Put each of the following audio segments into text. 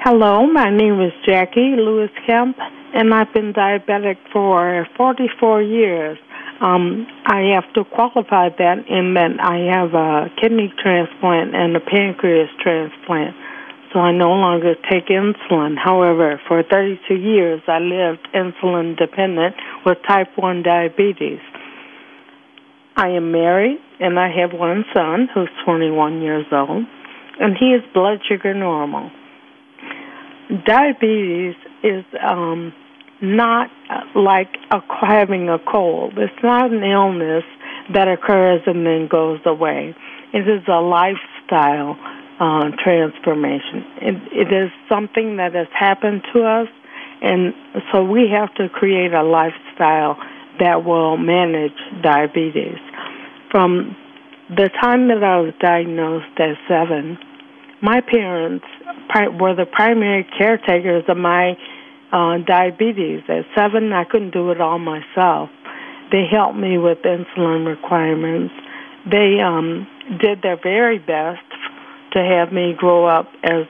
Hello, my name is Jackie Lewis Kemp, and I've been diabetic for 44 years. I have to qualify that in that I have a kidney transplant and a pancreas transplant, so I no longer take insulin. However, for 32 years, I lived insulin dependent with type 1 diabetes. I am married, and I have one son who's 21 years old, and he is blood sugar normal. Diabetes is not like having a cold. It's not an illness that occurs and then goes away. It is a lifestyle transformation. It is something that has happened to us, and so we have to create a lifestyle that will manage diabetes. From the time that I was diagnosed at 7, my parents were the primary caretakers of my diabetes. At 7, I couldn't do it all myself. They helped me with insulin requirements. They did their very best to have me grow up as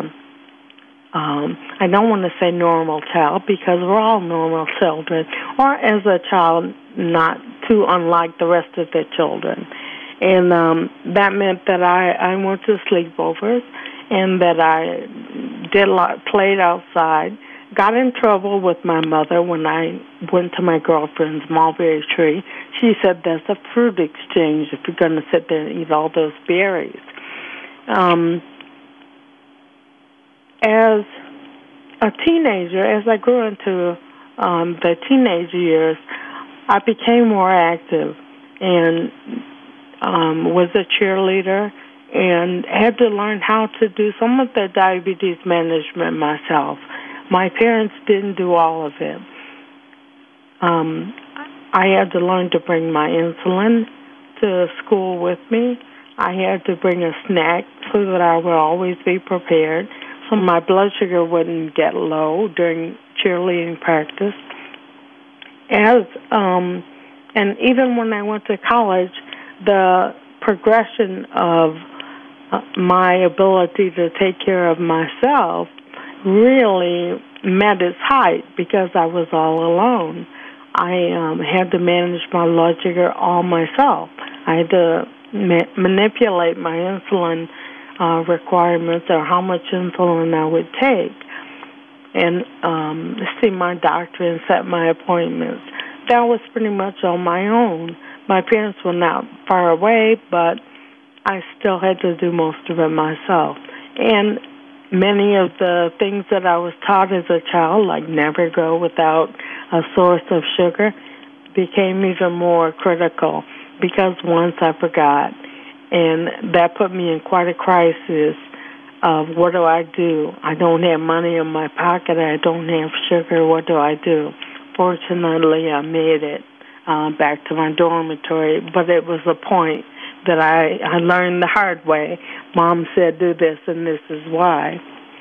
I don't want to say normal child because we're all normal children, or as a child not too unlike the rest of their children. And that meant that I went to sleepovers and that I played outside, got in trouble with my mother when I went to my girlfriend's mulberry tree. She said, "There's a fruit exchange if you're going to sit there and eat all those berries." As a teenager, as I grew into the teenage years, I became more active and was a cheerleader and had to learn how to do some of the diabetes management myself. My parents didn't do all of it. I had to learn to bring my insulin to school with me. I had to bring a snack so that I would always be prepared, so my blood sugar wouldn't get low during cheerleading practice. And even when I went to college, the progression of my ability to take care of myself really met its height because I was all alone. I had to manage my blood sugar all myself. I had to manipulate my insulin requirements or how much insulin I would take and see my doctor and set my appointments. That was pretty much on my own. My parents were not far away, but I still had to do most of it myself. And many of the things that I was taught as a child, like never go without a source of sugar, became even more critical because once I forgot. And that put me in quite a crisis of what do I do? I don't have money in my pocket. I don't have sugar. What do I do? Fortunately, I made it back to my dormitory, but it was a point that I learned the hard way. Mom said, do this, and this is why.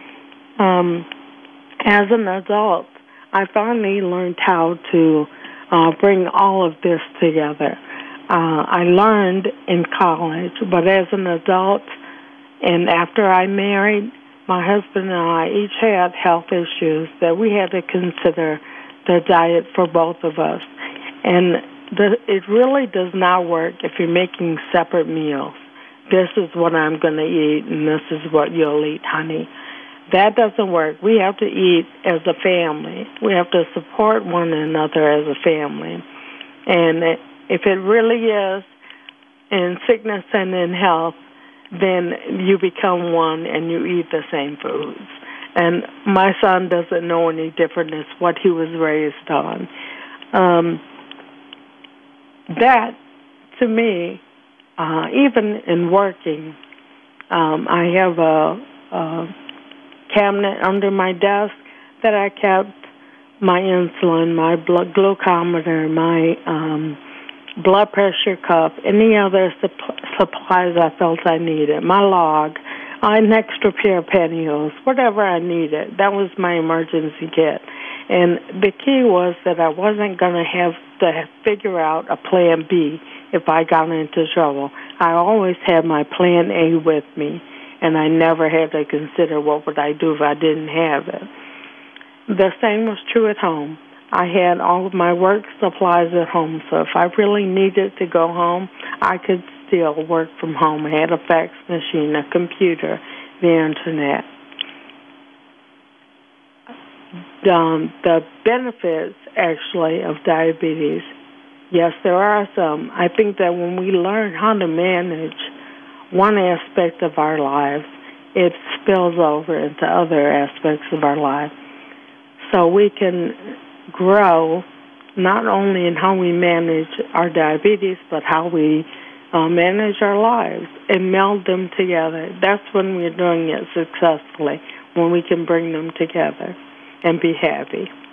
As an adult, I finally learned how to bring all of this together. I learned in college, but as an adult and after I married, my husband and I each had health issues that we had to consider the diet for both of us. And it really does not work if you're making separate meals. This is what I'm going to eat, and this is what you'll eat, honey. That doesn't work. We have to eat as a family. We have to support one another as a family. And if it really is in sickness and in health, then you become one and you eat the same foods. And my son doesn't know any different. It's what he was raised on. That, to me, even in working, I have a cabinet under my desk that I kept my insulin, my blood glucometer, my blood pressure cuff, any other supplies I felt I needed, my log, an extra pair of pantyhose, whatever I needed. That was my emergency kit. And the key was that I wasn't going to have to figure out a plan B if I got into trouble. I always had my plan A with me. and I never had to consider what would I do if I didn't have it. The same was true at home. I had all of my work supplies at home, so if I really needed to go home, I could still work from home. I had a fax machine, a computer, the internet. The benefits, actually, of diabetes, yes, there are some. I think that when we learn how to manage one aspect of our lives, it spills over into other aspects of our life. So we can grow not only in how we manage our diabetes, but how we manage our lives and meld them together. That's when we're doing it successfully, when we can bring them together and be happy.